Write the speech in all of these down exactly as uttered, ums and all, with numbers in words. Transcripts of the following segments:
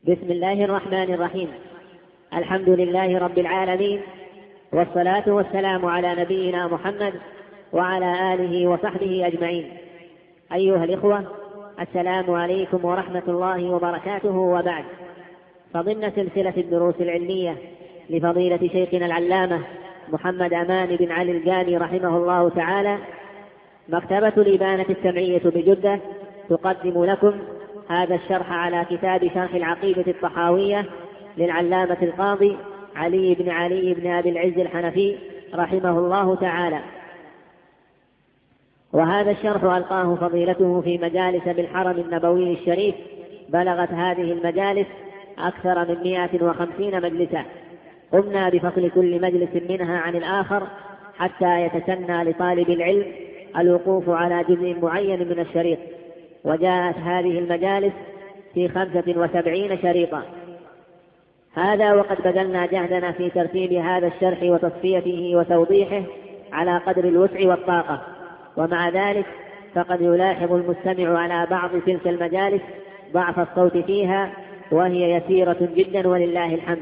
بسم الله الرحمن الرحيم. الحمد لله رب العالمين، والصلاة والسلام على نبينا محمد وعلى آله وصحبه أجمعين. أيها الإخوة، السلام عليكم ورحمة الله وبركاته، وبعد. فضمن سلسلة الدروس العلمية لفضيلة شيخنا العلامة محمد أمان بن علي الجاني رحمه الله تعالى، مكتبة الإبانة السمعية بجدة تقدم لكم هذا الشرح على كتاب شرح العقيدة الطحاوية للعلامة القاضي علي بن علي بن أبي العز الحنفي رحمه الله تعالى. وهذا الشرح ألقاه فضيلته في مجالس بالحرم النبوي الشريف، بلغت هذه المجالس أكثر من مئة وخمسين مجلسا، قمنا بفصل كل مجلس منها عن الآخر حتى يتسنى لطالب العلم الوقوف على جزء معين من الشريط. وجاءت هذه المجالس في خمسة وسبعين شريطا. هذا وقد بذلنا جهدنا في ترتيب هذا الشرح وتصفيته وتوضيحه على قدر الوسع والطاقة، ومع ذلك فقد يلاحظ المستمع على بعض تلك المجالس ضعف الصوت فيها، وهي يسيرة جدا ولله الحمد.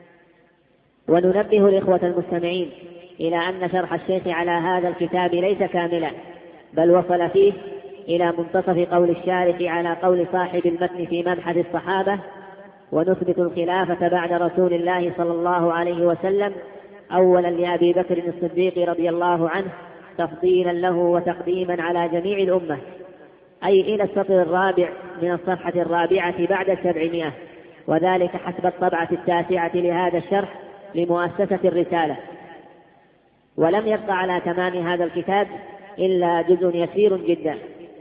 وننبه الإخوة المستمعين إلى أن شرح الشيخ على هذا الكتاب ليس كاملا، بل وصل فيه إلى منتصف قول الشارح على قول صاحب المتن في مبحث الصحابة: ونثبت الخلافة بعد رسول الله صلى الله عليه وسلم أولا لأبي بكر الصديق رضي الله عنه، تفضيلا له وتقديما على جميع الأمة، أي إلى السطر الرابع من الصفحة الرابعة بعد السبعمائة، وذلك حسب الطبعة التاسعة لهذا الشرح لمؤسسة الرسالة. ولم يبقى على تمام هذا الكتاب إلا جزء يسير جدا.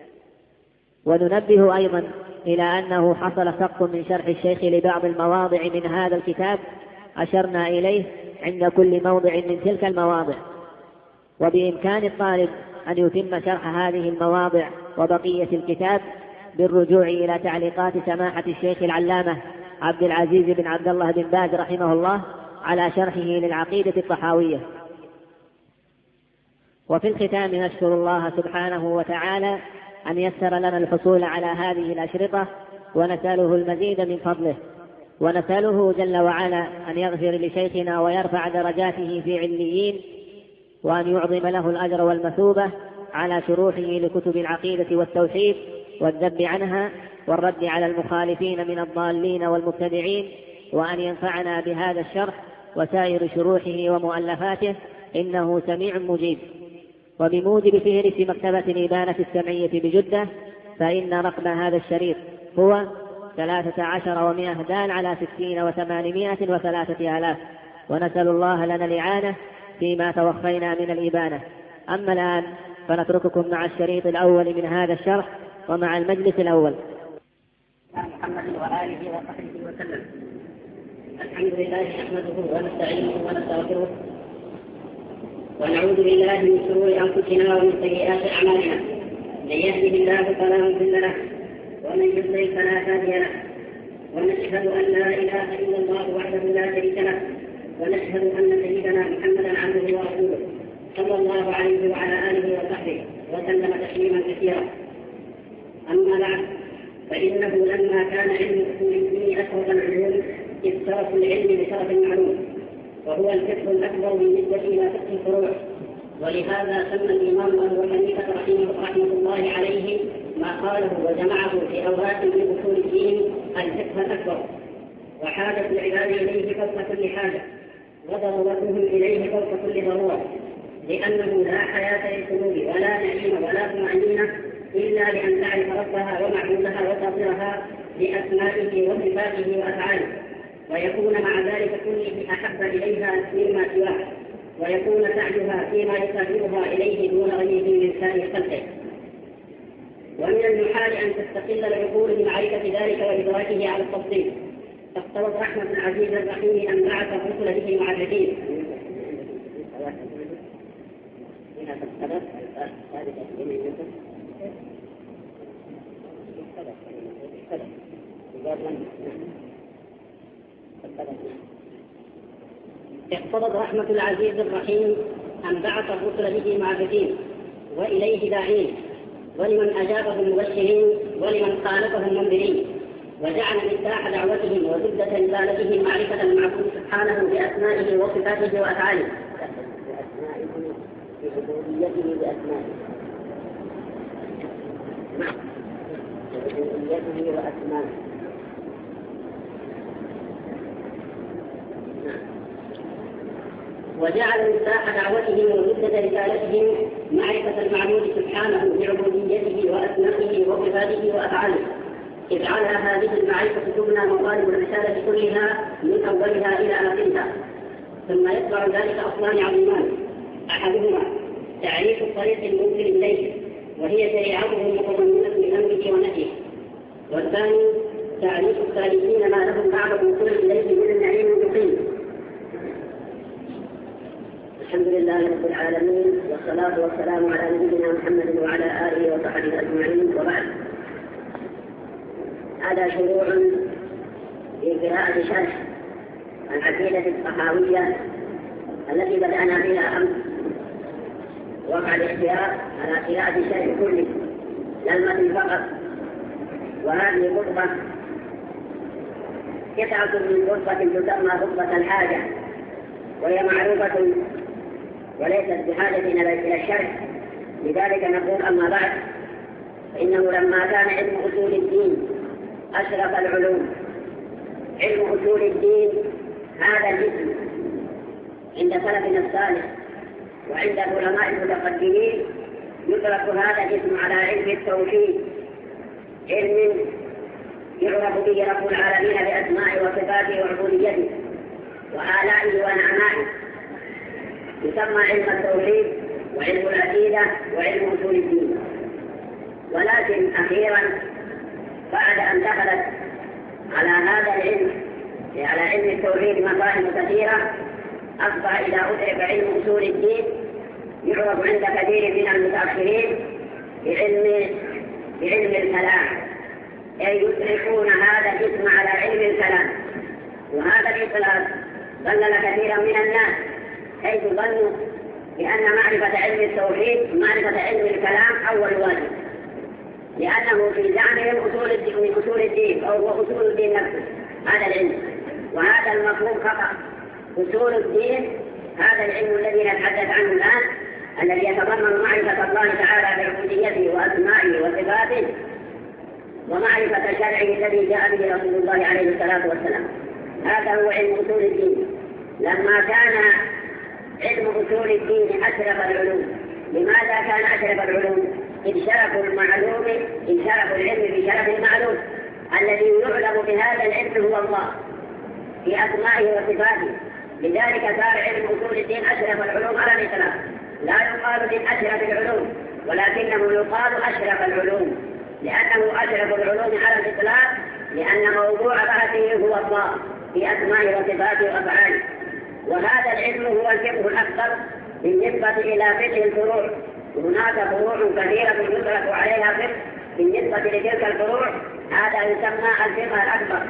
وننبه أيضا إلى أنه حصل سقط من شرح الشيخ لبعض المواضع من هذا الكتاب أشرنا إليه عند كل موضع من تلك المواضع، وبإمكان الطالب أن يتم شرح هذه المواضع وبقية الكتاب بالرجوع إلى تعليقات سماحة الشيخ العلامة عبد العزيز بن عبد الله بن باز رحمه الله على شرحه للعقيدة الطحاوية. وفي الختام نشكر الله سبحانه وتعالى أن يسر لنا الحصول على هذه الأشرطة، ونسأله المزيد من فضله، ونسأله جل وعلا أن يغفر لشيخنا ويرفع درجاته في عليين، وأن يعظم له الأجر والمثوبة على شروحه لكتب العقيدة والتوحيد والذب عنها والرد على المخالفين من الضالين والمبتدعين، وأن ينفعنا بهذا الشرح وسائر شروحه ومؤلفاته، إنه سميع مجيب. وبموجب فهرس مكتبة الإبانة السمعية بجدة، فإن رقم هذا الشريط هو ثلاثة عشر ومائة دال على ستين وثمانمائة وثلاثة آلاف، ونسأل الله لنا الإعانة فيما توخينا من الإبانة. أما الآن فنترككم مع الشريط الأول من هذا الشرح ومع المجلس الأول. محمد وآله وصحبه وسلم. الحمد لله نحمده ونستعينه ونستغفره، ونعوذ بالله من شرور أنفسنا ومن سيئات أعمالنا. من يهده الله فلا مضل له، ومن يضلل فلا هادي له، ونشهد أن لا إله إلا الله وحده لا شريك له، ونشهد أن سيدنا محمدا عبده ورسوله صلى الله عليه وعلى آله وصحبه وسلم تسليما كثيرا. أما بعد، فإنه لما كان علم أصول الدين أشرف العلوم إذ شرف العلم بشرف المعلوم، وهو الفقه الأكبر بالنسبة إلى فقه الفروع. ولهذا سمى الإمام أبو حنيفة رحمه الله عليه ما قاله وجمعه في أوراق من أصول الدين الفقه الأكبر، وحاجة العباد إليه فوق كل حاجة، وضرورتهم إليه فوق كل ضرورة، لأنه لا حياة للقلوب ولا نعيم ولا طمأنينة إلا بأن تعرف ربها ومعبودها وفاطرها بأسمائه وصفاته وأفعاله، ويكون مع ذلك كله أحب إليها مما سواه، ويكون سعيها فيما يسابقها إليه دون غيره من سائر خلقه. ومن المحال أن تستقل العقول بمعرفة ذلك وإدراكه على التفصيل، فاقتضت رحمة العزيز الرحيم أن بعث الرسل به معرفين. اقتضت رحمة العزيز الرحيم أن بعث الرسل به معرفين وإليه داعين، ولمن أجابهم مبشرين ولمن خالفهم منذرين، وجعل مفتاح دعوتهم وزبدة رسالتهم معرفة المعبود سبحانه بأسمائه وصفاته وأفعاله. بأسمائه بعبوديته بأسمائه. بعبوديته وأسمائه. وجعل مفتاح دعوتهم وزبدة رسالتهم معرفة المعبود سبحانه بعبوديته وأسمائه وصفاته وأفعاله. إذ على هذه المعرفة تبنى مطالب الرسالة كلها من أولها إلى آخرها. ثم يتبع ذلك أصلان عظيمان: أحدهما تعريف الطريق الموصل إليه وهي شريعته المتضمنة لأمره ونهيه، والثاني تعريف السالكين ما لهم بعد الوصول إليه من النعيم المقيم. الحمد لله رب العالمين، والصلاة والسلام على نبينا محمد وعلى آله وصحبه أجمعين، وبعد. هذا شروع في قراءة شرح العقيدة الطحاوية التي بدأنا بها أمس، وقع الاختيار على قراءة الشرح كله لا المتن فقط. وهذه خطبة قطعة من خطبة تسمى خطبة الحاجة، وهي معروفة وليست بحاجة إلى الشرح. لذلك نقول: أما بعد، فإنه لما كان علم أصول الدين أشرف العلوم. علم أصول الدين هذا الاسم عند سلفنا الصالح وعند علماء المتقدمين يطلق هذا الاسم على علم التوحيد، علم يعرف به رب العالمين بأسمائه وصفاته وعبوديته وآلائه ونعمائه. يسمى علم التوحيد وعلم العقيدة وعلم أصول الدين. ولكن أخيرا بعد أن دخلت على هذا العلم على علم التوحيد مفاهيم كثيرة، أصبح إذا أدرك علم أصول الدين يعرف عند كثير من المتأخرين بعلم بعلم الكلام، أي يطلقون هذا الاسم على علم الكلام. وهذا الإطلاق ضلل كثيرا من الناس، حيث ظنوا بأن معرفة علم التوحيد معرفة علم الكلام أول واجب، لأنه في زعمهم أصول الدين من أصول الدين أو هو أصول الدين نفسه هذا العلم. وهذا المفهوم خطأ. أصول الدين هذا العلم الذي نتحدث عنه الآن، الذي يتضمن معرفة الله تعالى بعبوديته وأسمائه وصفاته ومعرفة شرعه الذي جاء به رسول الله عليه الصلاة والسلام. هذا هو علم أصول الدين. لما كان علم أصول الدين أشرف العلوم. لماذا كان أشرف العلوم؟ إذ شرف المعلوم إذ شرف العلم بشرف المعلوم، الذي يعلم بهذا العلم هو الله في أسمائه وصفاته. لذلك صار علم أصول الدين أشرف العلوم على الإطلاق. لا يقال من أشرف العلوم، ولكنه يقال أشرف العلوم، لأنه أشرف العلوم على الإطلاق، لأن موضوع بحثه هو الله في أسمائه وصفاته وأفعاله. وهذا العلم هو الفقه الأكبر بالنسبة إلى فقه الفروع. هناك فروع كثيرة يطلق عليها فقه بالنسبة لتلك الفروع، هذا يسمى الفقه الأكبر.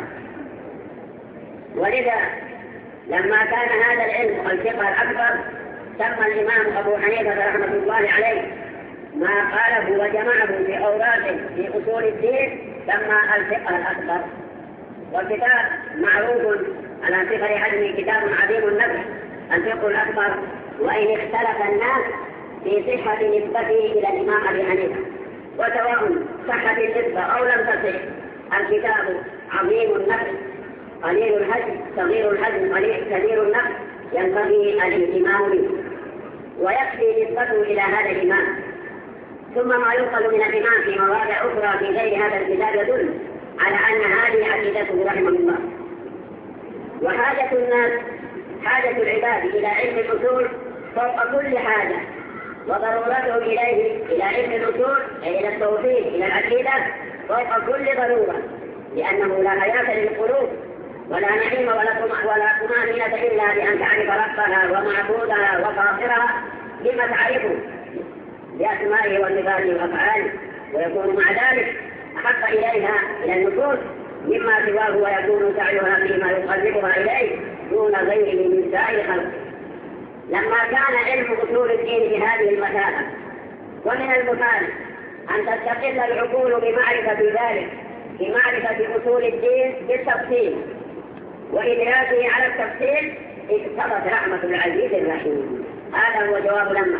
ولذا لما كان هذا العلم الفقه الأكبر سمى الإمام أبو حنيفة رحمة الله عليه ما قاله وجمعه في أوراقه في أصول الدين سمى الفقه الأكبر. والكتاب معروف على صغر حجمه كتاب عظيم النفع الفقه الأكبر، وإن اختلف الناس في صحة نسبته إلى الإمام أبي حنيفة، وسواء صحت النسبة أو لم تصح، الكتاب عظيم النفع قليل الحجم صغير الحجم كبير النفع ينبغي الاهتمام به، ويكفي نسبته إلى هذا الإمام. ثم ما ينقل من الإمام في مواضع أخرى في غير هذا الكتاب يدل على أن هذه عقيدته رحمه الله. وحاجة الناس حاجة العباد إلى علم الأصول فوق كل حاجة، وضرورتهم إليه إلى علم الأصول أي إلى التوحيد إلى العقيدة فوق كل ضرورة، لأنه لا حياة للقلوب ولا نعيم ولا طمأنينة إلا بأن تعرف ربها ومعبودها وفاطرها بما تعرفه بأسمائه وصفاته وأفعاله، ويكون مع ذلك أحق إليها إلى النفوس مما سواه، ويكون سعيها فيما يقربها إليه دون غيره من سائر خلقه. لما كان علم أصول الدين بهذه المثابة، ومن المثال أن تستقل العقول بمعرفة ذلك بمعرفة أصول الدين بالتفصيل، وإدراكه على التفصيل اقتضت رحمة العزيز الرحيم. هذا هو جواب لما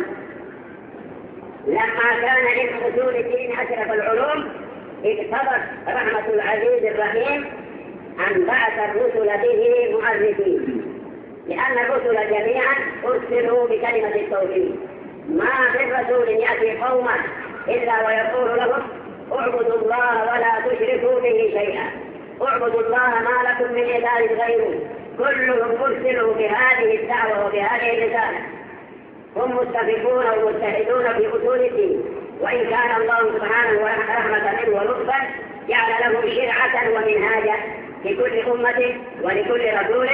لما كان علم أصول الدين أشرف العلوم اقتضت رحمة العزيز الرحيم أن بعث الرسل به معرفين، لأن الرسل جميعا أرسلوا بكلمة التوحيد. ما من رسول يأتي قوما إلا ويقول لهم اعبدوا الله ولا تشركوا به شيئا، اعبدوا الله ما لكم من إله غيره. كلهم أرسلوا بهذه الدعوة وبهذه الرسالة، هم متفقون ومجتهدون في أصول الدين، وإن كان الله سبحانه رحمة منه ولطفا جعل لهم شرعة ومنهاجا لكل أمة ولكل رسول،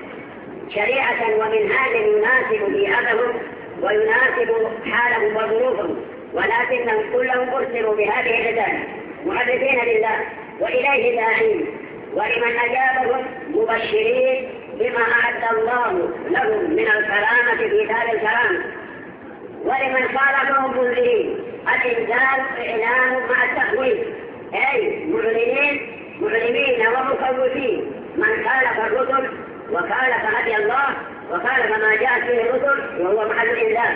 شريعة ومنهاجا يناسب بيئتهم ويناسب حالهم وظروفهم، ولكنهم كلهم أرسلوا بهذه الرسالة معرفين لله وإليه داعين، ولمن أجابهم مبشرين بما أعد الله لهم من الكرامة في دار الكرامة، ولمن خالفهم منذرين. الإنزال إعلان مع التخويف، أي معلنين معلمين ومخوفين من خالف الرسل وخالف هدي الله وخالف ما جاءت به الرسل وهو محل الإنزال.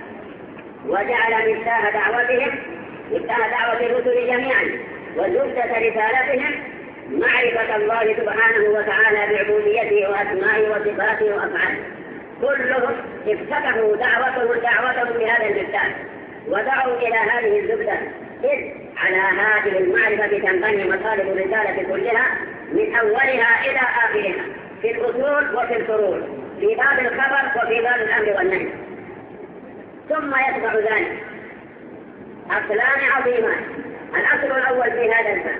وجعل مفتاح دعوتهم مفتاح دعوة الرسل جميعا وزبدة رسالتهم معرفة الله سبحانه وتعالى بعبوديته وأسمائه وصفاته وأفعاله. كلهم افتتحوا دعوتهم دعوتهم بهذا المفتاح ودعوا إلى هذه الزبدة، إذ على هذه المعرفة تنبني مطالب الرسالة كلها من أولها إلى آخرها، في الأصول وفي الفروع، في باب الخبر وفي باب الأمر والنهي. ثم يتبع ذلك أصلان عظيمان. الأصل الأول في هذا الباب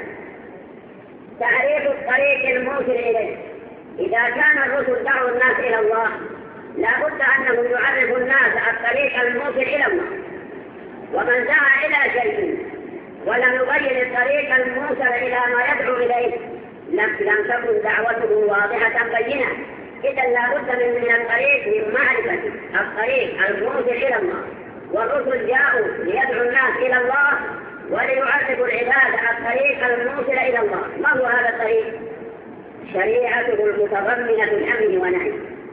تعريف الطريق الموصل إليه. إذا كان الرسل دعوا الناس إلى الله لا بد أنهم يعرفوا الناس الطريق الموصل إلى الله، ومن دعا إلى شيء ولم يبين الطريق الموصل إلى ما يدعو إليه لم تكن دعوته واضحة بينة. إذا لا بد من من الطريق من معرفة الطريق الموصل إلى الله، والرسل جاءوا ليدعوا الناس إلى الله وليعرفوا العباد الطريق الموصل إلى الله. ما هو هذا الطريق؟ شريعته المتضمنة الأمر والنهي.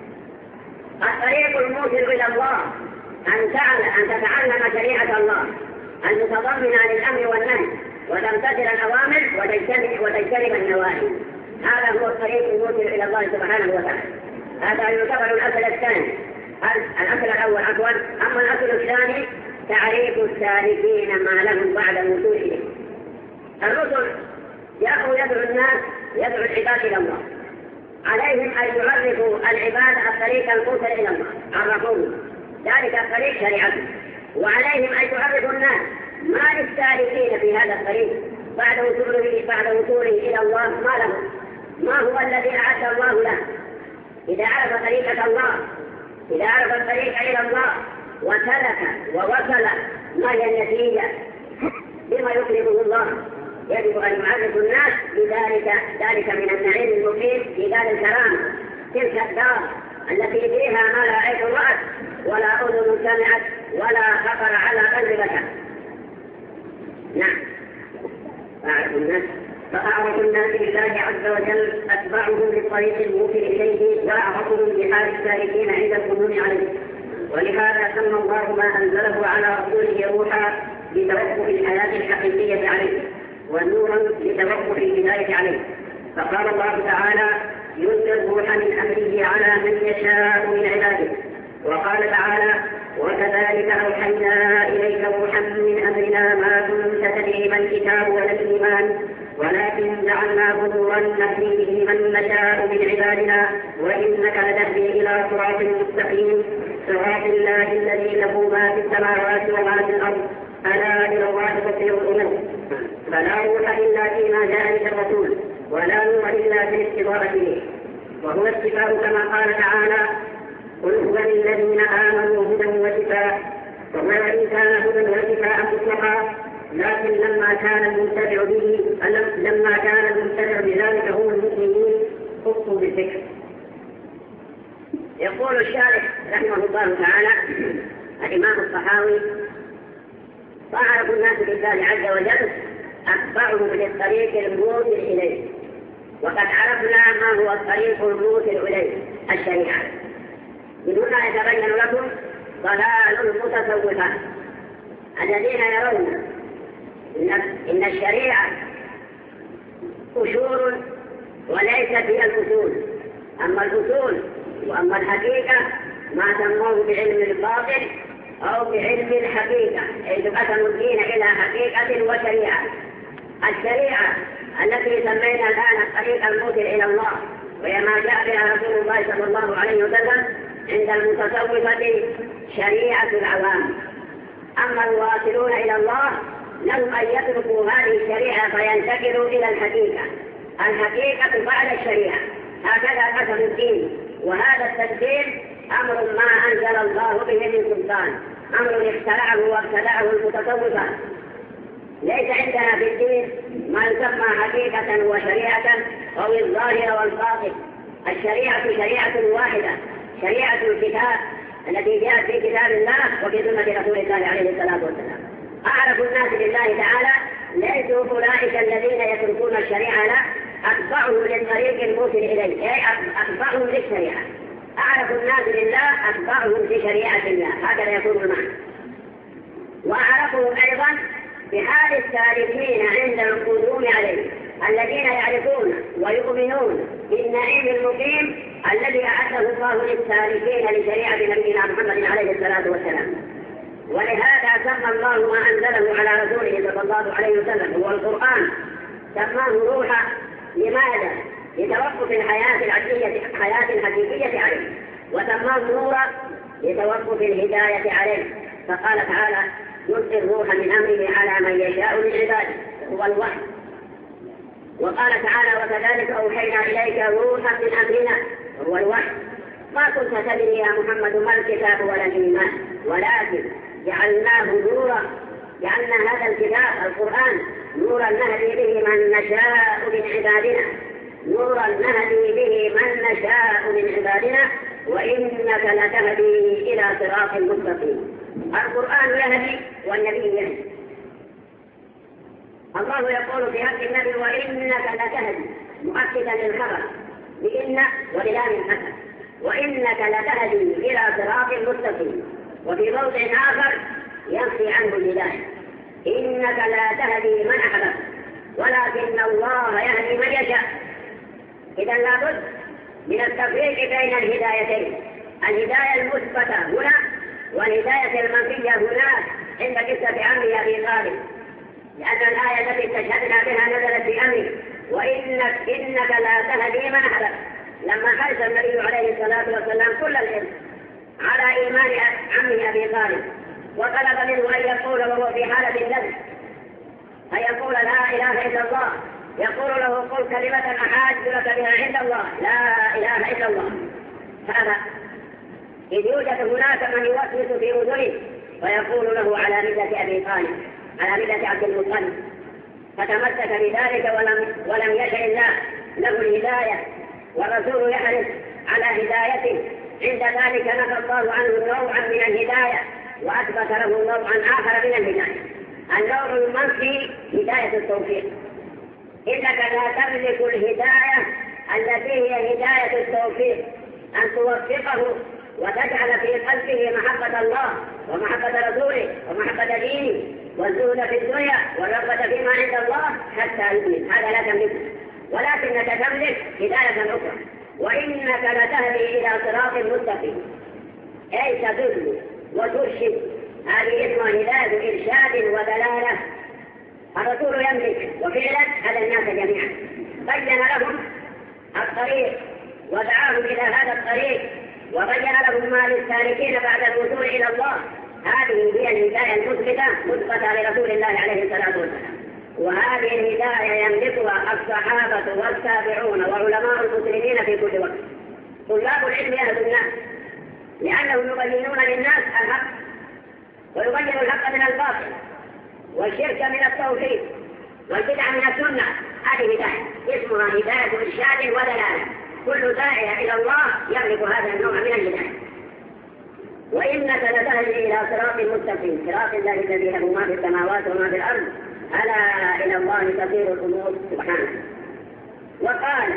الطريق الموصل إلى الله أن تعلم أن تتعلم شريعة الله المتضمنة للأمر والنهي وتمتثل الأوامر وتجتنب وتجتنب النواهي. هذا هو الطريق الموصل إلى الله سبحانه وتعالى. هذا يعتبر الأصل الثاني. الأصل الأول عفوا. أما الأصل الثاني تعريف السالكين ما لهم بعد الوصول إليه. الرسل جاءوا يدعو الناس يدعو العباد إلى الله، عليهم أن يعرفوا العباد الطريق الموصل إلى الله، عرفوه ذلك الطريق شريعته، وعليهم أن يعرفوا الناس ما للسالكين في هذا الطريق بعد وصوله بعد وصوله إلى الله ما له، ما هو الذي أعد الله له. إذا عرف طريقة الله، إذا عرف الطريق إلى الله وسلك ووصل ما هي النتيجة بما يكرمه الله، يجب أن يعرف الناس بذلك ذلك من النعيم المقيم في دار الكرامة، تلك الدار التي فيها ما لا عين رأت ولا أذن سمعت ولا خطر على قلب بشر. نعم. أعرف الناس فأعرف الناس بالله عز وجل أتبعهم للطريق الموصل إليه وأعرفهم بحال السالكين عند القدوم عليه. ولهذا سمى الله ما أنزله على رسوله روحا لتوقف الحياة الحقيقية عليه، ونورا لتوقف الهداية عليه. فقال الله تعالى ينزل الروح من أمره على من يشاء من عباده. وقال تعالى وكذلك أوحينا إليك روحا من أمرنا ما كنت تدري ما الكتاب ولا الإيمان ولكن جعلناه نورا نهدي به من نشاء من عبادنا وإنك لتهدي إلى صراط مستقيم صراط الله الذي له ما في السماوات وما في الأرض ألا إلى الله تصير الأمور. فلا روح إلا فيما جاء به الرسول ولا نور إلا في الاستضافة به، وهو الشفاء كما قال تعالى قل هو للذين آمنوا هدى وشفاء. وهو وإن كان هدى وشفاء مطلقا، لكن لما كان المنتفع به لما كان المنتفع بذلك هم المؤمنين خصوا بالذكر. يقول الشارح رحمه الله تعالى الإمام الطحاوي فأعرف الناس بالله عز وجل أتبعه للطريق الموصل إليه. وقد عرفنا ما هو الطريق الموصل إليه، الشريعة. من هنا يتبين لكم ضلال المتصوفة الذين يرون إن الشريعة أصول وليست هي الأصول، أما الأصول وأما الحقيقة ما سموه بعلم الباطل أو بعلم الحقيقة، حيث قسموا الدين إلى حقيقة وشريعة. الشريعة التي سمينا الآن الطريق الموصل إلى الله، وهي ما جاء بها رسول الله صلى الله عليه وسلم، عند المتصوفة شريعة العوام. أما الواصلون إلى الله لهم أن يتركوا هذه الشريعة فينتقلوا إلى الحقيقة، الحقيقة بعد الشريعة. هكذا قسم الدين، وهذا التقسيم أمر ما أنزل الله به من سلطان، أمر اخترعه وابتدعه المتصوفة. ليس عندنا في الدين ما يسمى حقيقة وشريعة أو الظاهر والباطن. الشريعة شريعة واحدة، شريعة الكتاب التي جاءت في كتاب الله وفي سنة رسول الله عليه الصلاة والسلام. أعرف الناس بالله تعالى ليسوا أولئك الذين يتركون الشريعة، لا، أتبعوا للطريق الموصل إليه، أي أتبعهم للشريعة. أعرف الناس بالله أتبعهم في شريعة الله، هكذا يكون المعنى. وأعرفهم أيضا بحال السالكين عند القدوم عليه، الذين يعرفون ويؤمنون بالنعيم المقيم الذي أعده الله للسالكين لشريعة نبينا محمد عليه الصلاة والسلام. ولهذا سمى الله ما أنزله على رسوله صلى الله عليه وسلم هو القرآن، سماه روحا. لماذا؟ لتوقف الحياة العادية، الحياة الحقيقية عليه، وسماه نورا لتوقف الهداية عليه. فقال تعالى: يلقي الروح من أمره على من يشاء من عباده، هو الوحي. وقال تعالى: وكذلك أوحينا إليك روحا من أمرنا، هو الوحي. ما كنت تدري يا محمد ما الكتاب ولا الإيمان، ولكن جعلناه نورا، جعلنا هذا الكتاب القرآن نورا نهدي به من نشاء من عبادنا، نورا نهدي به من نشاء من عبادنا، وإنك لتهدي إلى صراط مستقيم. القرآن يهدي والنبي يهدي. الله يقول في حق النبي: وإنك لتهدي، مؤكدا للخبر بإن وللام الحسن، وإنك لتهدي إلى صراط مستقيم. وفي موضع آخر ينفي عنه الهداية: إنك لا تهدي من أحببت ولكن الله يهدي من يشاء. إذا لابد من التفريق بين الهدايتين، الهداية المثبتة هنا والهداية المنفية هناك عند قصة عم أبي طالب، لأن الآية التي استشهدنا بها نزلت في أمره: وإنك إنك لا تهدي من أحببت. لما حرص النبي عليه الصلاة والسلام كل العلم على إيمان عمه أبي طالب، وطلب منه أن يقول وهو في حالة النذر أن يقول: لا إله إلا الله. يقول له: قل كلمة أحاج لك بها عند الله، لا إله إلا الله. هذا إذ يوجد هناك من يوسوس في أذنه ويقول له على ملة أبي طالب، على ملة عبد المطلب، فتمسك بذلك ولم ولم يشاء الله له الهداية، والرسول يحرص على هدايته. عند ذلك نفى الله عنه نوعا من الهداية وأثبت له نوعا آخر من الهداية. النوع المنفي هداية التوفيق، إنك لا تملك الهداية التي هي هداية التوفيق، أن توفقه وتجعل في قلبه محبة الله ومحبة رسوله ومحبة دينه والزهد في الدنيا والرغبة فيما عند الله حتى يؤمن. هذا لا تملكه، ولكنك تملك هداية أخرى: وإنك لتهدي إلى صراط مستقيم، أي تدل وترشد. هذه اسمها هداية إرشاد ودلالة. الرسول يملك وفعلا هذا الناس جميعا، بين لهم الطريق ودعاهم إلى هذا الطريق، وبين لهم ما للسالكين بعد الوصول إلى الله. هذه هي الهداية المثبتة مثبتة لرسول الله عليه الصلاة والسلام. وهذه الهداية يملكها الصحابة والتابعون وعلماء المسلمين في كل وقت. طلاب العلم أهل الناس، لأنهم يبينون للناس الحق ويبينوا الحق من الباطل والشرك من التوحيد والبدع من السنة. هذه هداية اسمها هداية إرشاد ودلالة. كل داعية إلى الله يملك هذا النوع من الهداية. وإنك لتهدي إلى صراط مستقيم، صراط الله الذي له ما في السماوات وما في الأرض ألا إلى الله تسير الأمور سبحانه. وقال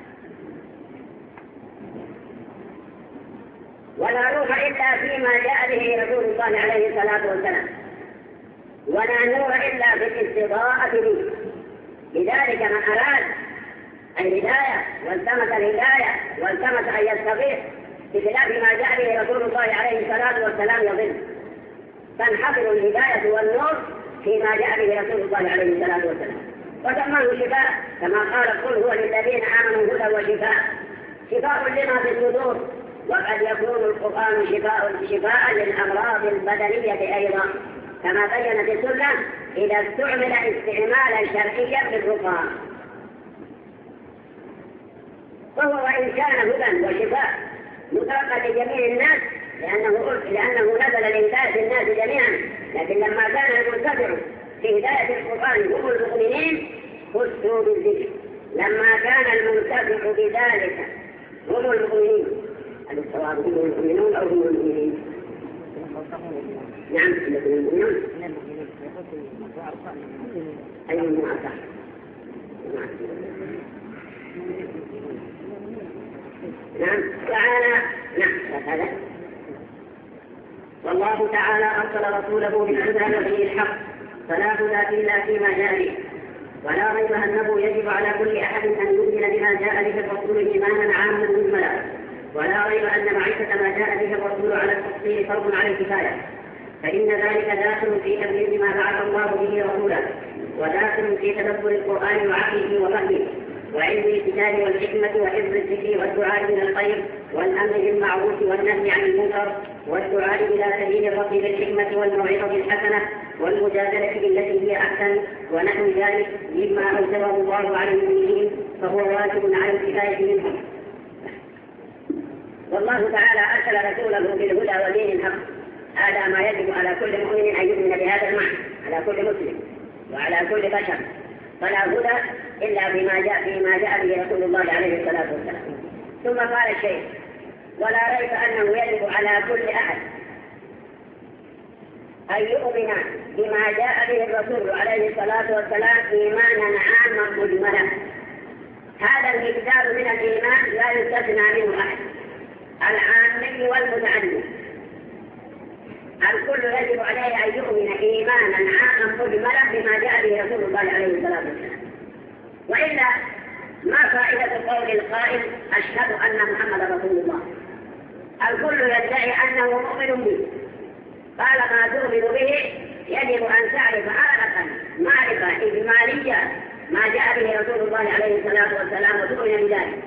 ولا روح إلا فيما جاء به رسول الله عليه الصلاة والسلام، ولا نور إلا بالاستضاءة به. لذلك من أراد الهداية والتمس الهداية والتمس أن يستغيث بخلاف ما جاء به رسول الله عليه الصلاة والسلام يضل، تنحصر الهداية والنور فيما جاء به رسول الله عليه الصلاة والسلام، وسماه شفاء كما قال قل هو للذين آمنوا هدى وشفاء، شفاء لما في الصدور. وقد يكون القرآن شفاء شفاء للأمراض البدنية أيضا، كما بينت السنة إذا استعمل استعمالا شرعيا بالرقى. وهو وإن كان هدى وشفاء مطلقا لجميع الناس لأنه لأنه نزل لهداية الناس جميعا، لكن لما كان المنتفع في هداية القرآن هم المؤمنين خصوا بالذكر. لما كان المنتفع بذلك هم المؤمنين، هل الصواب هم المؤمنون أو هم المؤمنين؟ نعم هم المؤمنون. أي المعصى؟ نعم تعالى. نعم هذا والله تعالى أرسل رسوله بالهدى ودين الحق، فلا هدى إلا فيما جاء به، ولا ريب أنه يجب على كل أحد أن يؤمن بما جاء به الرسول إيمانا عاما مجملا، ولا ريب أن معرفة ما جاء به الرسول على التفصيل فرض على الكفاية، فإن ذلك داخل في تبليغ ما بعث الله به رسولا، وداخل في تدبر القرآن وعقله وفهمه، وعلم الكتاب والحكمة وحفظ الذكر والدعاء إلى الخير والأمر بالمعروف والنهي عن المنكر والدعاء إلى سبيل الرب بالحكمة والموعظة الحسنة والمجادلة بالتي هي أحسن ونحو ذلك مما أوجبه الله على المؤمنين، فهو واجب على الكفاية منهم. والله تعالى أرسل رسوله بالهدى ودين الحق، هذا ما يجب على كل مؤمن أن يؤمن بهذا المعنى، على كل مسلم وعلى كل بشر، فلا هدى إلا بما جاء فيما جاء به رسول الله عليه الصلاة والسلام. ثم قال الشيخ ولا ريب أنه يجب على كل أحد أن يؤمن بما جاء به الرسول عليه الصلاة والسلام إيمانا عاما مجملا. هذا المقدار من الإيمان لا يستثنى منه أحد، العامي والمتعدي، الكل يجب عليه أن يؤمن إيمانا عاما مجملا بما جاء به رسول الله عليه الصلاة والسلام، وإلا ما فائدة قول القائل أشهد أن محمد رسول الله؟ الكل يدعي أنه مؤمن به، قال ما تؤمن به يجب أن تعرف على الأقل معرفة إجمالية ما جاء به رسول الله عليه الصلاة والسلام وتؤمن بذلك.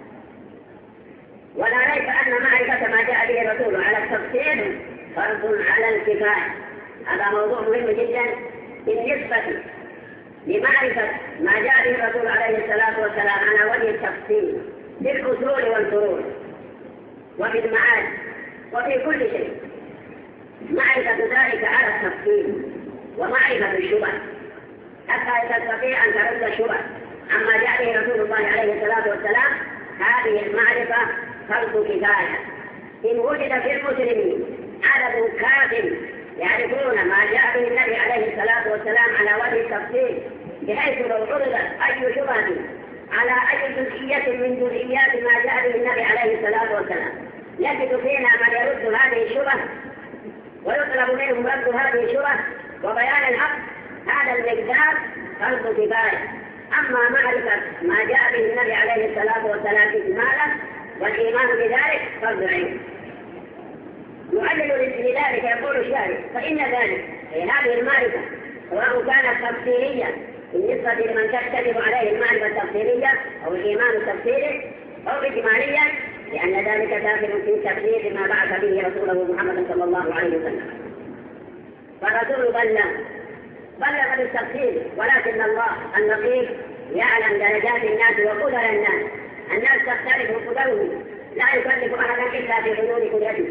ولا ريب أن معرفة ما جاء به الرسول على التفصيل فرض على الكفاية. هذا موضوع مهم جدا بالنسبة لمعرفة ما جاء به الرسول عليه الصلاة والسلام على وجه التفصيل في الأصول والفروع وفي المعاد وفي كل شيء، معرفة ذلك على التفصيل ومعرفة الشبه حتى تستطيع أن ترد الشبه عما جاء به رسول الله عليه الصلاة والسلام. هذه المعرفة فرض كفاية. إن وجد في المسلمين عدد كافٍ يعرفون ما جاء به النبي عليه الصلاة والسلام على وجه التفصيل، بحيث لو عرضت أي شبهة على أي جزئية من جزئيات ما جاء به النبي عليه الصلاة والسلام يجد فينا من يرد هذه الشبهة ويطلب منهم رد هذه الشبهة وبيان الحق. هذا المقدار فرض كفاية. أما معرفة ما جاء به النبي عليه الصلاة والسلام إجمالا والإيمان بذلك فرض عين. يعلل لذلك يقول الشارع فإن ذلك أي هذه المعرفة سواء كانت تفصيلية بالنسبة لمن تختلف عليه المعرفة التفصيلية أو الإيمان التفصيلي أو إجماليا، لأن ذلك داخل في تبليغ ما بعث به رسوله محمد صلى الله عليه وسلم. فالرسول بلغ بلغ بالتفصيل، ولكن الله اللطيف يعلم درجات الناس وقدر الناس. الناس تختلف قدرهم، لا يكلف أحدا إلا في حدود قدرته.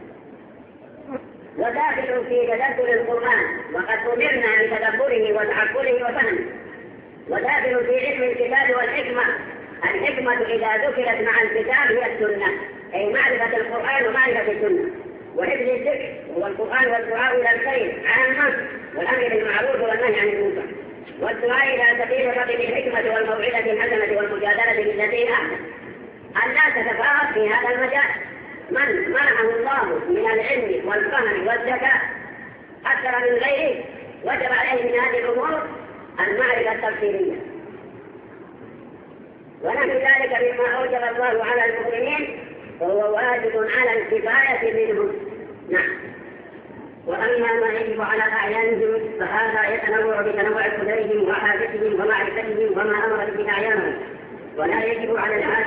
وداخل في تدبر القرآن وقد أمرنا بتدبره وتعقله وفهمه. وداخل في علم الكتاب والحكمة. الحكمة إذا ذكرت مع الكتاب هي السنة، أي معرفة القرآن ومعرفة السنة. وحفظ الذكر هو القرآن والدعاء إلى الخير عامة والأمر بالمعروف والنهي عن المنكر. والدعاء إلى سبيل الرب بالحكمة والموعظة الحسنة والمجادلة بالتي أحسن، أن لا تتفاوت في هذا المجال. من منعه الله من العلم والفهم والذكاء أكثر من غيره وجب عليه من هذه الأمور المعرفة التفسيرية، ونحن ذلك مما أوجب الله على المؤمنين وهو واجب على الكفاية منهم. نعم. وأما ما يجب على أعيانهم فهذا يتنوع بتنوع قدرهم وحاجتهم ومعرفتهم وما أمر به أعيانهم، ولا يجب على العاجز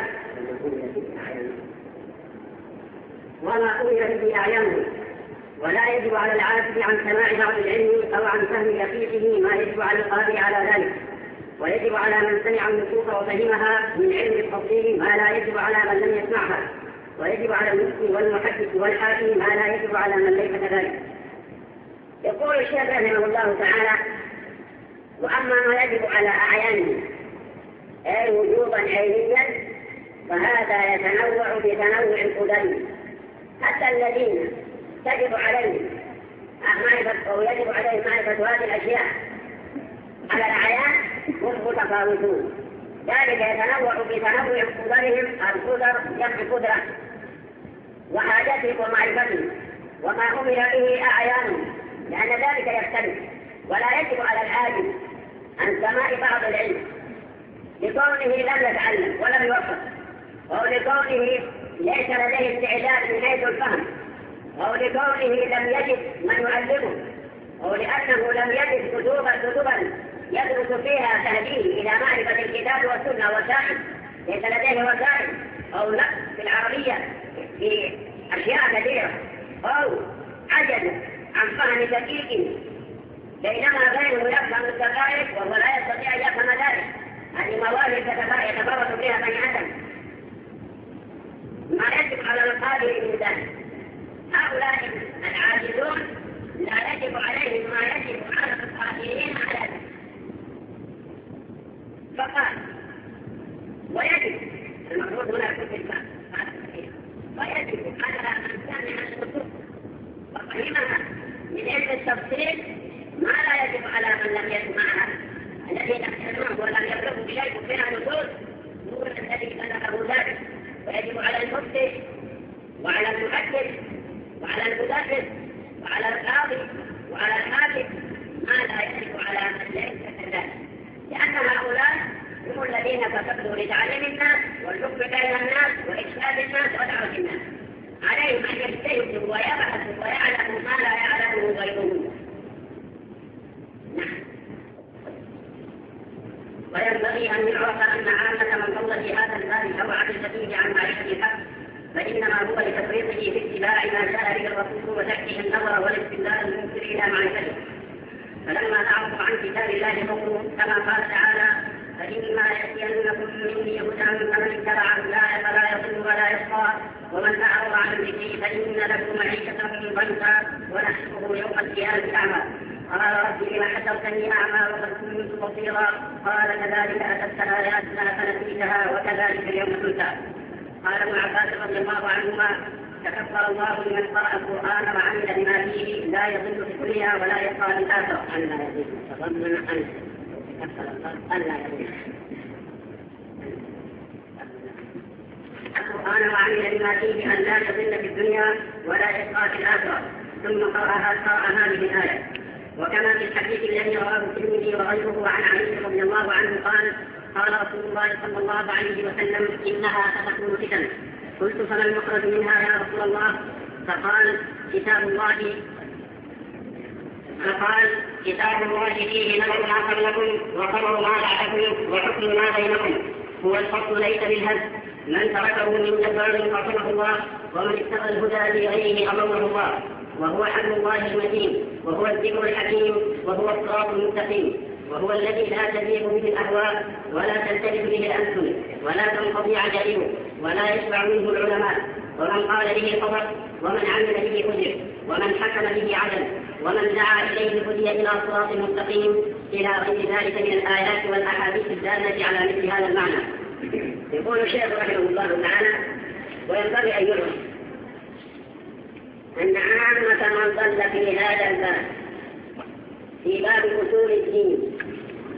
وما أمر به أعيانهم ولا يجب على العاجز عن سماع بعض العلم أو عن فهم دقيقه ما يجب على القادر على ذلك، ويجب على من سمع النصوص وفهمها من علم التفصيل ما لا يجب على من لم يسمعها، ويجب على المفتي والمحدث والحاكم ما لا يجب على من ليس كذلك. يقول الشيخ رحمه الله تعالى: وأما ما يجب على أعيانهم أي وجوبا عينيا فهذا يتنوع بتنوع القدر، حتى الذين تجب عليهم معرفة أو يجب عليهم معرفة هذه الأشياء على الأعيان هم متفاوتون، ذلك يتنوع بتنوع قدرهم. القدر جمع قدرة وحاجتهم ومعرفتهم وما أمر به أعيانهم، لأن ذلك يختلف. ولا يجب على العاجز عن سماع بعض العلم لكونه لم يتعلم ولم يوفق، أو لكونه ليس لديه استعداد من حيث الفهم، أو لكونه لم يجد من يعلمه، أو لأنه لم يجد كتبا كتبا يدرس فيها تهديه إلى معرفة الكتاب والسنة والوسائل، ليس لديه وسائل، أو لا في العربية في أشياء كثيرة، أو عجز عن فهم دقيق بينما غيره يفهم الدقائق وهو لا يستطيع أن يفهم ذلك. هذه مواهب يتفرد بها بني آدم، ما يجب على القادر من ذلك. هؤلاء العاجزون لا يجب عليهم ما يجب على القادرين على ذلك. فقال: ويجب المفروض هنا في الكتاب ويجب على من سمع النصوص وفهمها من علم التفسير ما لا يجب على من لم يسمعها، الذين يسمعه ولم يبلغوا بشيء من النصوص نور الذي بلغه ذلك. ويجب على المفتي وعلى المحدث وعلى المدرس وعلى القاضي وعلى الحاكم ما لا يجب على من ليس كذلك، لأن هؤلاء هم الذين كتبوا لتعليم الناس والحكم بين الناس وإرشاد الناس ودعوة الناس. عليهم أن يجتهدوا ويبحثوا ويعلموا ما لا يعلمه غيرهم. وينبغي أن يعرف أن عامة من ضل في هذا الباب أو عجز فيه عن معرفة الحق فإنما هو لتفريطه في اتباع ما جاء به الرسول وتركه النظر والاستدلال المنكر إلى معرفته. فلما أعرضوا عن كتاب الله فقلوا كما قال تعالى: فإما يأتينكم مني هدى فمن اتبع هداي فلا يضل ولا يشقى ومن أعرض عن ذكري فإن له معيشة ضنكا ونحشره يوم القيامة أعمى. قال: رب لم حشرتني أعمى وقد كنت بصيرا؟ قال: كذلك أتتك آياتنا فنسيتها وكذلك اليوم تنسى. قال ابن عباس رضي الله عنهما: تكفر الله لمن قرأ القرآن وعمل بما فيه لا يضل في الدنيا ولا يشقى في الآخرة. أن لا يضل تضمن أن تكفر الله أن لا يضل القرآن وعمل بما فيه أن لا يضل في الدنيا ولا يشقى في الآخرة. ثم قرأ هذه الآية. وكما في الحديث الذي رواه الترمذي وغيره عن علي رضي الله عنه قال: قال رسول الله صلى الله عليه وسلم: إنها ستكون فتن. قلت: فما المخرج منها يا رسول الله؟ فقال: كتاب الله فقال كتاب الله فيه نبأ ما قبلكم وخبر ما بعدكم وحكم ما بينكم، هو الفصل ليس بالهز، من تركه من جبار قسمه الله، ومن اتقى الهدى لغيره أضله الله، وهو حبل الله المتين، وهو الذكر الحكيم، وهو الصراط المستقيم، وهو الذي لا تزيغ به الأهواء ولا تلتبس به الألسن ولا تنقضي عجائبه ولا يشبع منه العلماء، ومن قال به صبر، ومن عمل به أجر، ومن حكم به عدل، ومن دعا إليه هدي إلى صراط مستقيم، إلى غير ذلك من الآيات والأحاديث الدالة على مثل هذا المعنى. يقول الشيخ رحمه الله تعالى: وينبغي أن يعرف أن عامة من ضل في هذا الباب في باب أصول الدين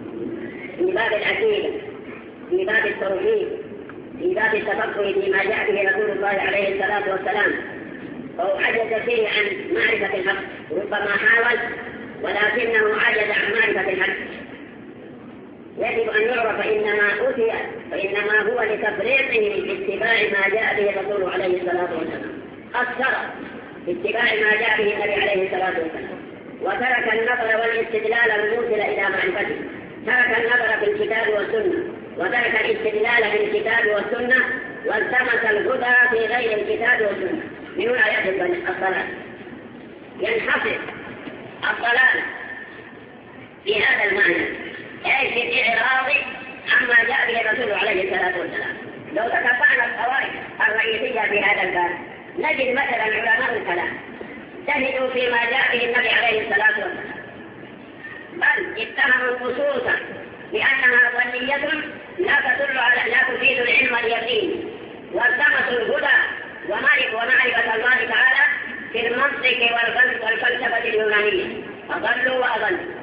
في باب العقيدة، في باب التوحيد، في باب التفكر فيما جاء به رسول الله عليه الصلاة والسلام، فهو عجز فيه عن معرفة الحق، ربما حاول ولكنه عجز عن معرفة الحق. يجب أن يعرف إنما أتي فإنما هو لتفريطه في اتباع ما جاء به الرسول عليه الصلاة والسلام، قصر في اتباع ما جاء به النبي عليه الصلاة والسلام، وترك النظر والاستدلال الموصل إلى معرفته، ترك النظر في الكتاب والسنة، وترك الاستدلال بالكتاب والسنة، والتمس الهدى في غير الكتاب والسنة. من هنا يحصل الضلال، ينحصر الضلال في هذا المعنى، أي في الإعراض عما جاء به الرسول عليه الصلاة والسلام. لو تتبعنا القواعد الرئيسية في هذا الباب نجد مثلا علماء الكلام جهدوا فيما جاء به النبي عليه الصلاة والسلام، بل اتهموا النصوص بأنها ظنية لا تدل على لا تفيد العلم اليقين، والتمسوا الهدى ومعرفة الله تعالى في المنطق والفلسفة اليونانية، فضلوا وأضلوا.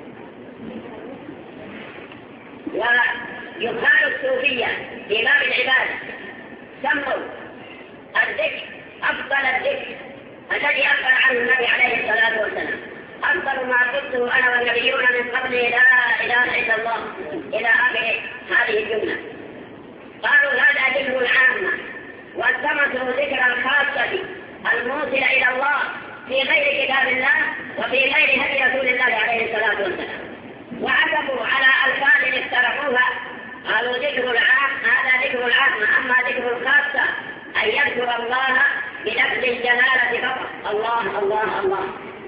ويقال الصوفية في باب العبادة سموا الذكر أفضل الذكر الذي أخبر عنه النبي عليه الصلاة والسلام، أفضل ما قلته أنا والنبيون من قبل لا إله إلا الله إلى آخر هذه الجملة. قالوا هذا ذكر العامة، والتمسوا ذكر الخاصة الموصل إلى الله في غير كتاب الله وفي غير هدي رسول الله عليه الصلاة والسلام، وعتبوا على ألفاظ اقترحوها، قالوا ذكر العام هذا ذكر العامة، أما ذكر الخاصة أن يذكر الله بلفظ الجلالة فقط، الله الله الله.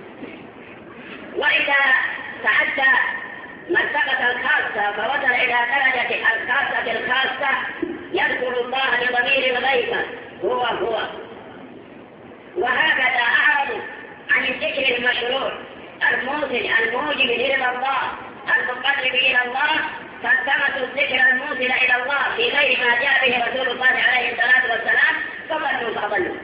وإذا تعدى مرتبة الخاصة فوصل إلى درجة الخاصة الخاصة يذكر الله بضمير الغيبة هو هو. وهكذا أعرضوا عن الذكر المشروع الموصل الموجب إلى الله المقرب إلى الله، فالتمسوا الذكر الموصل إلى الله في غير ما جاء به رسول الله عليه الصلاة والسلام فضلوا فضلوا.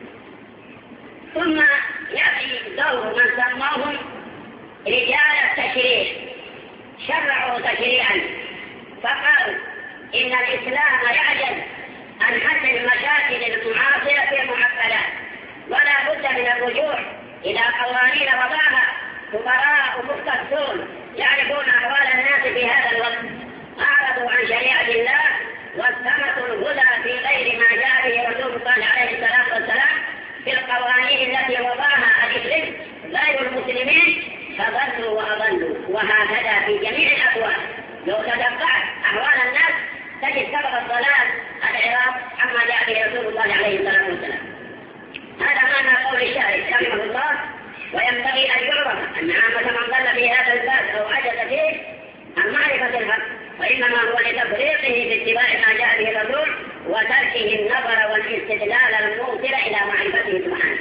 ثم يأتي دور من سماهم رجال التشريع، شرعوا تشريعا فقالوا إن الإسلام يعجز عن حل المشاكل المعاصرة المعقدات، ولا بد من الرجوع إلى قوانين وضعها خبراء مختصون يعرفون أحوال الناس في هذا الوقت. أعرضوا عن شريعة الله واستمسوا الهدى في غير ما جاء به رسول الله عليه الصلاة والسلام في القوانين التي وضعها الإسلام غير المسلمين، فضلوا وأضلوا. وهكذا في جميع الأحوال، لو تتبعت أحوال الناس تجد سبب الضلال الإعراض عما جاء به رسول الله عليه الصلاة والسلام. هذا معنى قول الشاعر رحمه الله. وينبغي أن يعرف أن عامة من ضل في هذا الباب أو عجز فيه عن معرفة الحق وإنما هو لتفريطه في اتباع ما جاء به الرسول وتركه النظر والاستدلال الموصل إلى معرفته سبحانه.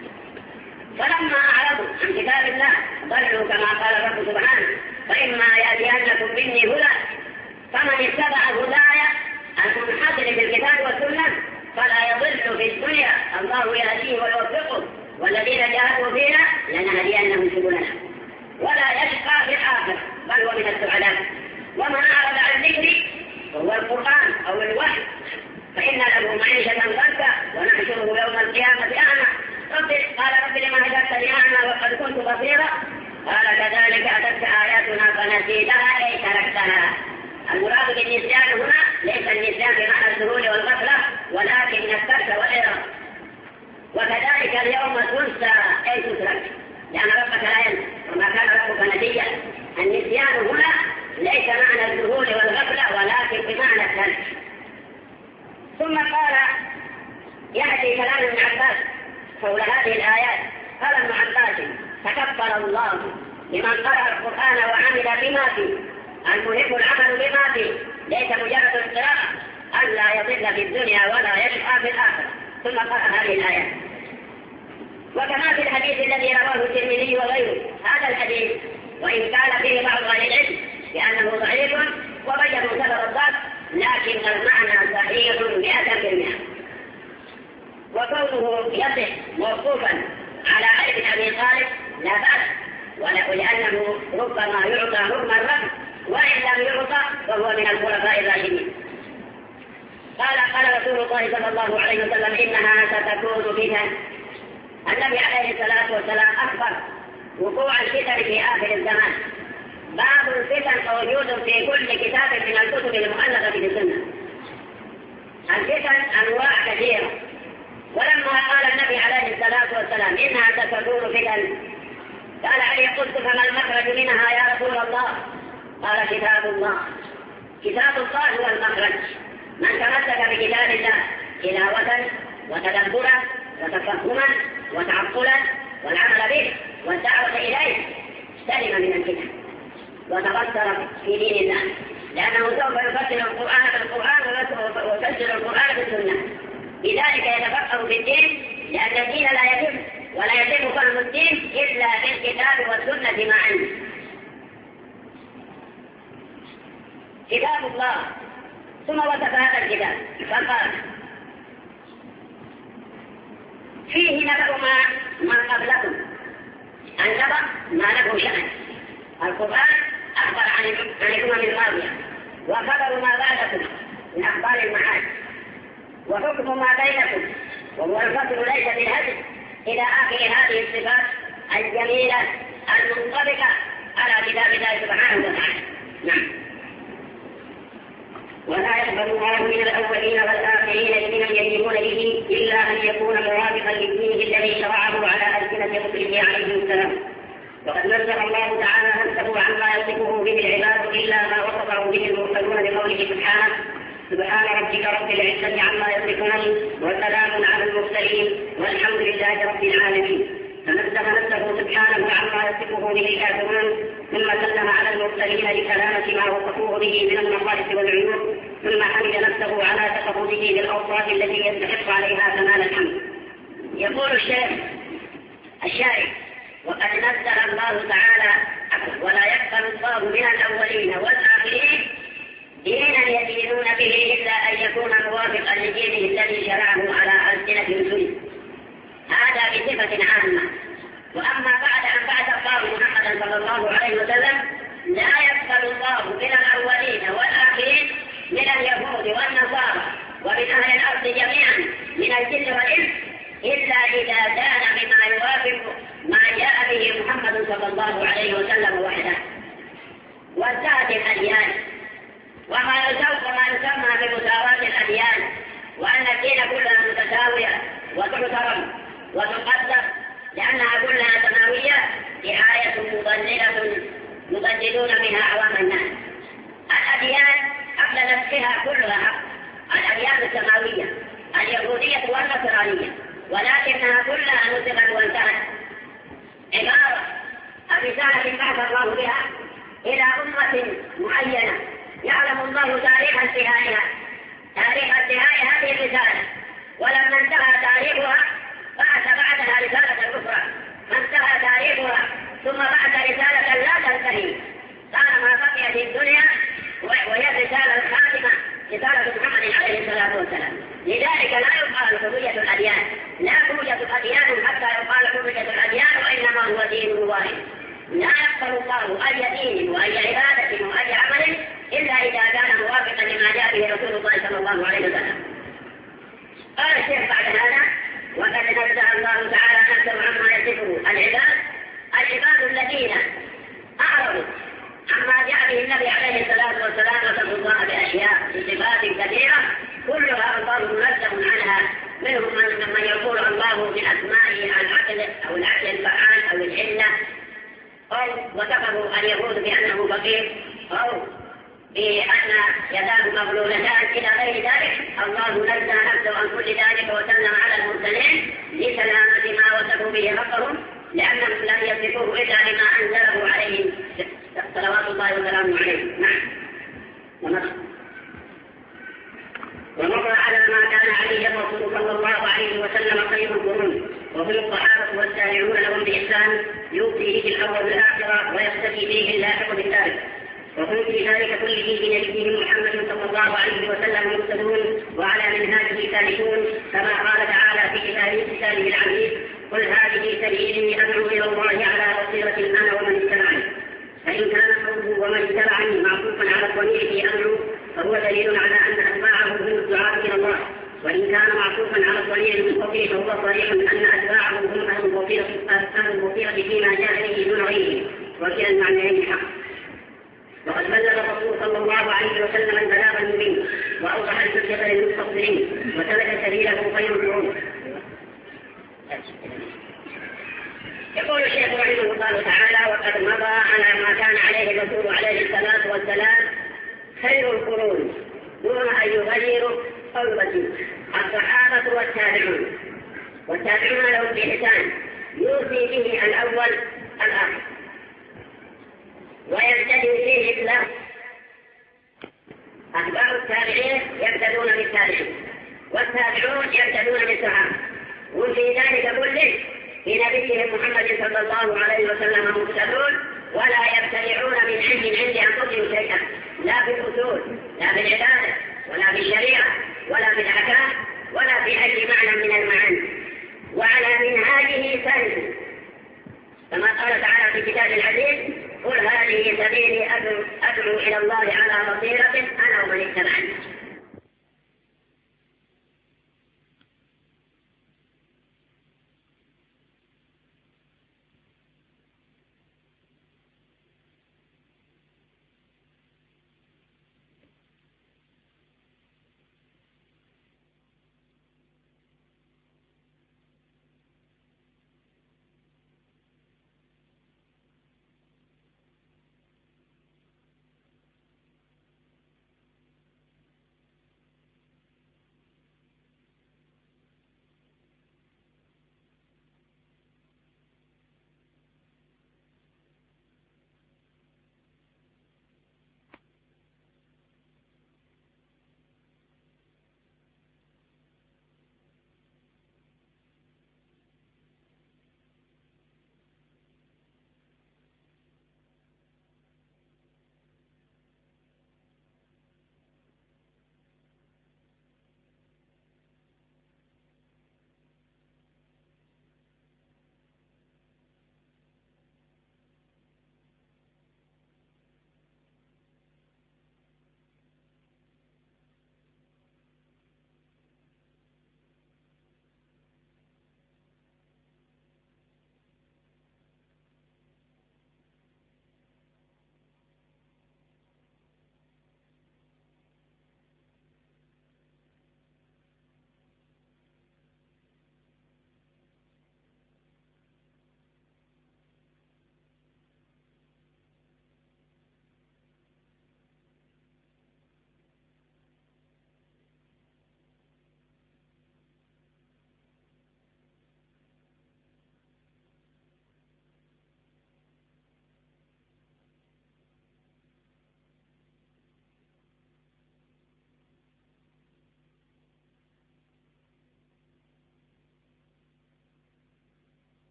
فلما أعرضوا عن كتاب الله ضلوا كما قال الرب سبحانه: فإما يأتينكم مني هدى فمن اتبع هداي المنحصر في الكتاب والسنة فلا يضل في الدنيا، الله يهديه ويوفقه، والذين جاهدوا فينا لنهدينهم سبلنا، ولا يشقى في الآخرة بل هو من السعداء. وما أعرض عن ذكري هو القرآن أو الوحي فإن له معيشة ضنكا ونحشره يوم القيامة أعمى. رب قال رب لما هديتني أعمى وقد كنت بصيرا قال كذلك أتتك آياتنا فنسيتها أي تركتها. المراد بالنسيان هنا ليس النسيان بمعنى الذهول والغفلة ولكن الترك والإعراض. وكذلك اليوم تنسى أي تترك لأن ربك لا ينسى وما كان ربك نسيا. النسيان هنا ليس معنى الذهول والغفلة ولكن بمعنى الترك. ثم قال يأتي كلام ابن عباس حول هذه الآيات. قال ابن عباس: تكبر الله لمن قرأ القرآن وعمل بما فيه. المهم العمل بما فيه ليس مجرد القراءة، أن لا يضل في الدنيا ولا يشقى في الآخرة. ثم قرأ هذه الآيات. وكما في الحديث الذي رواه الترمذي وغيره، هذا الحديث وإن كان فيه بعض أهل العلم لأنه ضعيف وبينوا سبب الضعف، لكن المعنى صحيح مئة في المئة. وكونه يصح موقوفا على علي بن أبي طالب لا بأس، ولأنه ربما يعطى حكم الرفع وإن لم يعطى فهو من الخلفاء الراشدين. قال قال رسول الله صلى الله عليه وسلم إنها ستكون فتن. النبي عليه الصلاة والسلام أخبر وقوع الفتن في آخر الزمان. باب الفتن موجود في كل كتاب من الكتب المؤلفة في السنة. الفتن أنواع كثيرة، ولما قال النبي عليه الصلاة والسلام إنها ستكون فتن قال علي قلت فما المخرج منها يا رسول الله؟ قال كتاب الله. كتاب الله هو المخرج. من تمسك بكتاب الله تلاوة وتدبرا وتفهما وتعقلا والعمل به والدعوة إليه سلم من الفتن وتبصر في دين الله، لأنه سوف يفسر القرآن بالقرآن ويفسر القرآن بالسنة. لذلك يتفكر في الدين، لأن الدين لا يتم ولا يتم فهم الدين إلا بالكتاب والسنة معا. كتاب الله. ثم وصف هذا الكتاب فقال فيه نبأ ما ما قبلكم، النبأ ما له شأن. القرآن أخبر عن الأمم الماضية، وخبر ما بعدكم من أخبار المعاد، وحكم ما بينكم، وهو الفصل ليس بالهدف إلى آخر هذه الصفات الجميلة المنطبقة على كتاب الله سبحانه وتعالى. نعم. ولا يقبل الله من الأولين والآخرين لمن يجيبون به إلا أن يكون موافقا للدين الذي شرعه على ألسنة رسله عليه السلام. وقد نزه الله تعالى نفسه عما يصفه به العباد إلا ما وصفه به المرسلون بقوله سبحانه سبحان ربك رب العزة عما يصفون وسلام على المرسلين والحمد لله رب العالمين. فنزه نفسه سبحانه عما يصفه به الكافرون، ثم سلم على المرسلين لسلامة ما وصفوه به من النقائص والعيوب، ثم حمد نفسه على تفرده بالأوصاف التي يستحق عليها كمال الحمد. يقول الشيخ الشاعر وقد نزه الله تعالى ولا يقبل الله من الأولين والآخرين دينا يدينون به إلا أن يكون موافقا لدينه الذي شرعه على ألسنة رسله. هذا بصفة عامة. وأما بعد أن بعث الله محمدا صلى الله عليه وسلم لا يقبل الله من الأولين والآخرين من اليهود والنصارى ومن أهل الأرض جميعا من الجن والإنس إلا إذا كان بما يوافق ما جاء به محمد صلى الله عليه وسلم وحده. وانتهت الأديان وما يسوق ما يسمى بمساواة الأديان، وأن الدين كلها متساوية وتحترم وتقدر لأنها كلها سماوية رعاية مضللة يضللون منها عوام الناس. الأديان قبل نفسها كلها حق، الأديان السماوية اليهودية والنصرانية، ولكنها كلها نسخت وانتهت. عبارة الرسالة بعث الله بها إلى أمة معينة يعلم الله تاريخ انتهائها، تاريخ انتهاء هذه الرسالة، ولما انتهى تاريخها بعث بعدها رسالة أخرى، فانتهى تاريخها ثم بعث رسالة لا تنتهي طالما بقي في الدنيا، وهي الرسالة الخاتمة رسالة محمد عليه الصلاة والسلام. لذلك لا يقال حرية الأديان، لا توجد أديان حتى يقال حرية الأديان، وإنما هو دين واحد. لا يقبل الله أي دين وأي عبادة وأي عمل إلا إذا كان موافقا لما جاء به رسول الله صلى الله عليه وسلم. قال الشيخ بعد هذا وقد نزه الله تعالى نفسه عما يصفه العباد العباد الذين أعرضوا عما جاء به النبي عليه الصلاة والسلام وصفوا الله بأشياء بصفات كثيرة كلها الله منزه عنها. منهم من يقول الله من أسمائه العقل أو العقل الفعال أو العلة، أو وصفه اليهود بأنه فقير، أو بأن يداه مغلولتان إلى غير ذلك. الله نزه نفسه عن كل ذلك وسلم على المرسلين لسلامة ما وصفوا به ربهم، لأنهم لم يصفوه إلا بما أنزله عليهم صلوات الله وسلامه عليه. نعم. ومر على ما كان عليه الرسول صلى الله عليه وسلم خير القرون، وهم الصحابة والتابعون لهم بإحسان يؤتي به الأول الآخرة ويختفي به اللاحق بالثالث. وهم في ذلك كله بنبيه محمد صلى الله عليه وسلم مقتدون وعلى منهاجه سالكون، كما قال تعالى في كتابه العزيز قل هذه سبيلي أدعو إلى الله على بصيرة أنا ومن اتبعني. فإن كان قول صحابته ومن اتبعني معطوفا على الضمير في أمره فهو دليل على أن أتباعه هم الدعاة إلى الله، وإن كان معطوفا على الضمير المستقيم فهو صريح أن أتباعه هم أهل البصيرة فيما جاء به دون غيره، وكلا المعنيين حق. وقد بلغ الرسول صلى الله عليه وسلم البلاغ المبين وأوضح الحجة للمستقبلين وسلك سبيله خير القرون. يقول الشيخ رحمه الله تعالى: وقد مضى على ما كان عليه الرسول عليه الصلاة والسلام خير القرون دون أن يغيروا أو يبدلوا الصحابة والتابعون والتابعون لهم بإحسان يوصي به الأول الآخر ويبتدئ فيه مثله أتباع التابعين يبتدون بالتابعين والتابعون يبتدون بالصحابة، وفي ذلك كله في نبيهم محمد صلى الله عليه وسلم مقتدون ولا يبتدعون من عند عند أنفسهم شيئا، لا في الأصول لا في العبادة ولا في الشريعة ولا في الأحكام ولا في أي معنى من المعاني، وعلى منهاجه سلم كما قال تعالى في كتاب العزيز: قل هذه سبيلي أدعو إلى الله على بصيرة أنا ومن اتبعني.